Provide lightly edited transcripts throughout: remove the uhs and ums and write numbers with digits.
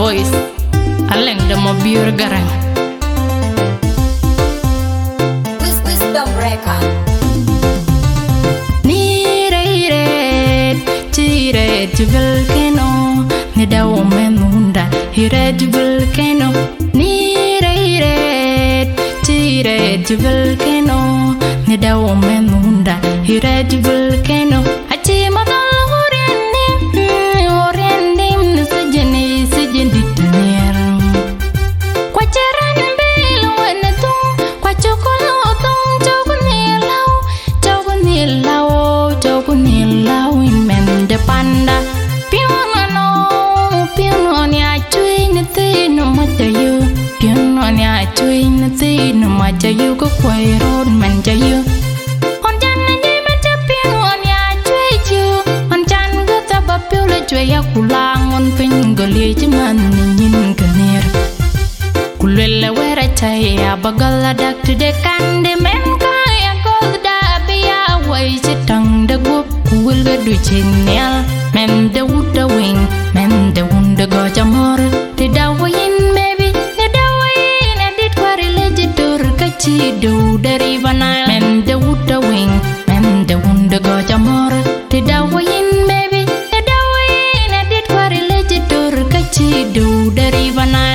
voice aleng de mo biur garang Wisdom Record. ni re tire volcano ni da o menunda hire volcano ni re tire volcano ni da o menunda hire volcano achi madal oriendim sejeni ditner kwa cheran bil wana tung kwa chokolatung chokunilau in men de panda piano ni achui ni tino matayu piano ni achui ni tino matayu ko kwai ron man jayu on jan ni mata piano ni achui ju on jan go taba piole chwe ya kulang on pingoli chiman nin kanir kulwela wera chaya bagala dak to de kande men kaya golda biya wai chitang de gup kuwil ga du chinyal men de wuda wing men de wunda go jamor te da wayin baby te da wayin edit kwari lejidur kachi do dari vana men de wuda wing men de wunda go jamor te da wayin baby te da wayin edit kwari lejidur kachi do dari vana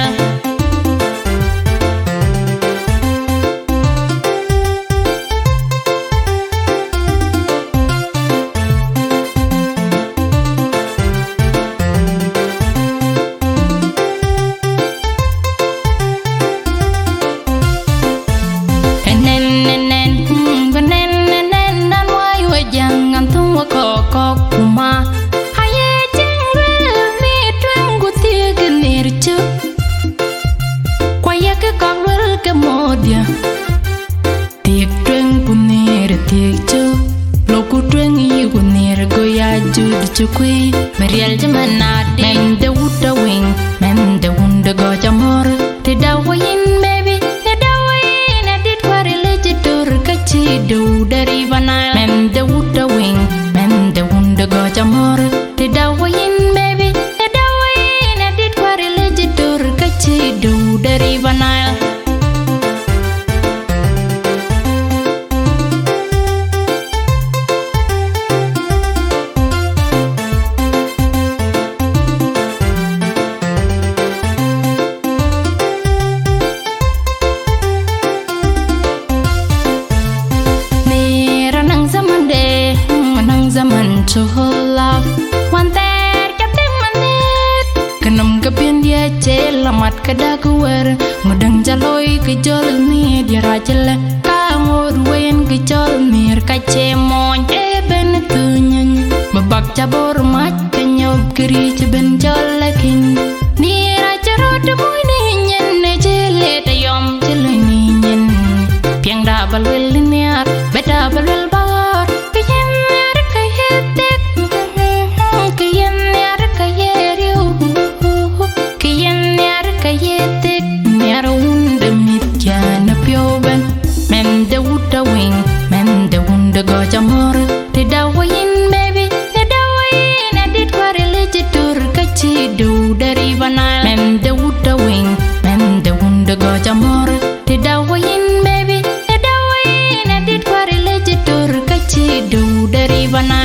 chukui merial jamana men de wuda wing men de wunda go jamor te da wayin baby te da wayin edit kwari lejidur kachi do dari vana men de wuda wing men de wunda go jamor te da wayin baby te da wayin edit kwari lejidur kachi do dari vana to her love one that kapten manit kanam kapien dia celamat kada kuwer ngudang jaloi ke jol ni dia rajel ka ngor wen ke jol mir ka cemon ben tunyen babak jabor mat kenyob kri ben jol lakin ni rajaro de moy ni nyen ne jele de yom jele ni nyen piang da balwel ni beta balwel bar go jamor te da wayin baby te da wayin edit kwari lejidur kachi do dari vana men de wuda wing men de wunda go jamor te da wayin baby te da wayin edit kwari lejidur kachi do dari vana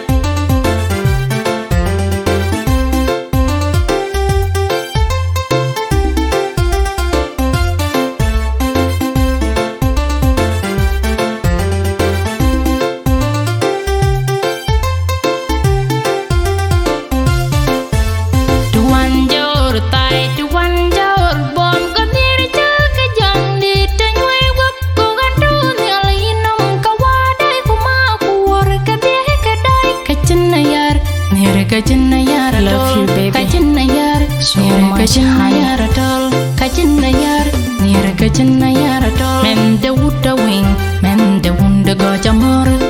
Kajinayar, love you baby. Kajinayar, so much higher at all. Kajinayar, near Kajinayar at all. Men de wuda wing, men de wunda go jamor.